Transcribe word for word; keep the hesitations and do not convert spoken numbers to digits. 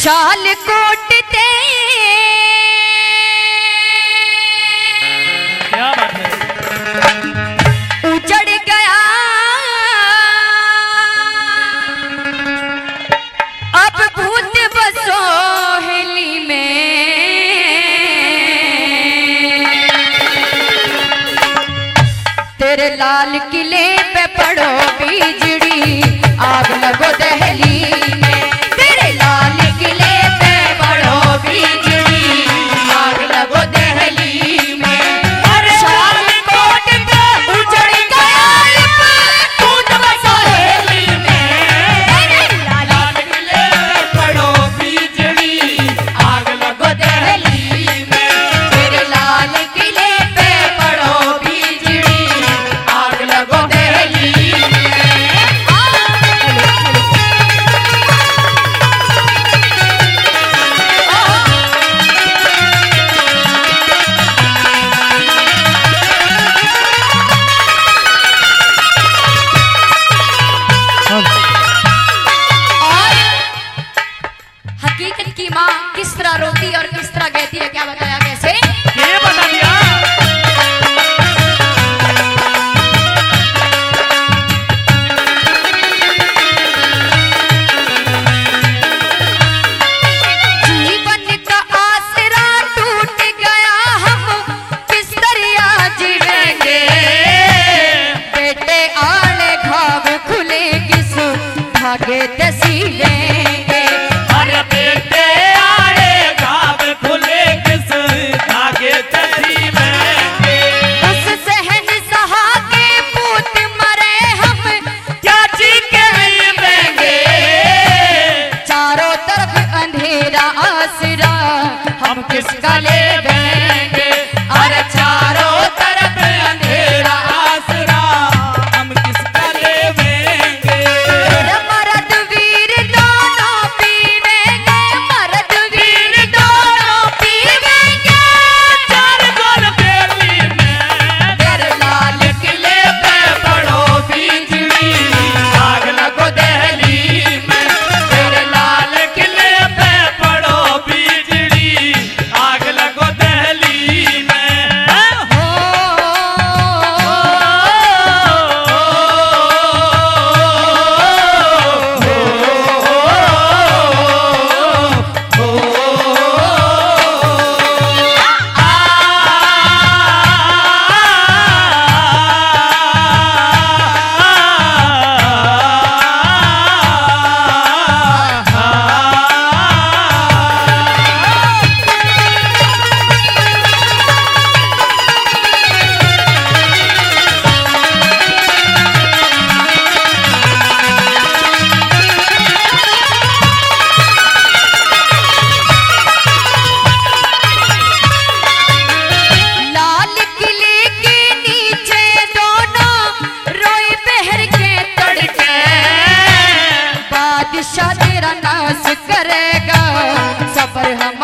शाल coat ते क्या बात है। उजड़ गया अब भूत बसोहली में, तेरे लाल किले पे पड़ो बिजड़ी आग लगो दहली में, तेरे लाल किले पे पड़ो बिजड़ी आग लगो दहली में। शाल कोट पे उजड़ गया भूत बसोहली में, तेरे लाल किले पे पड़ो बिजड़ी आग लगो दहली में, तेरे लाल किले पे पड़ो बिजड़ी आग लगो दहली में। हकीकत की माँ किस तरह रोती और किस तरह कहती है, क्या बताया कैसे? ये बता दिया। जीवन का आसरा टूट गया, हम किस तरह जीवेंगे, बेटे आले घाव खुले किस धागे ते सीवेंगे। अरे बेटे आड़े घाव खुले किस धागे ते सीवेंगे। उस सहन सहा के पूत मरे हम क्या चीखे जीवेंगे। चारों तरफ अंधेरा आसरा हम किसका लेवेंगे, अरे चारों तरफ अंधेरा आसरा हम किसका लेवेंगे। मर्द वीर दोनों पीवेंगे, मर्द वीर दोनों पीवेंगे, चार गोल बेली में तेरे लाल किले पे पड़ो बिजड़ी आग लगो दहली में, तेरे लाल किले पे पड़ो बिजली आग लगो दहली में। हो लाल किले के नीचे दोनों रोए पहर के तड़के, बादशाह तेरा नाश करेगा सबर हम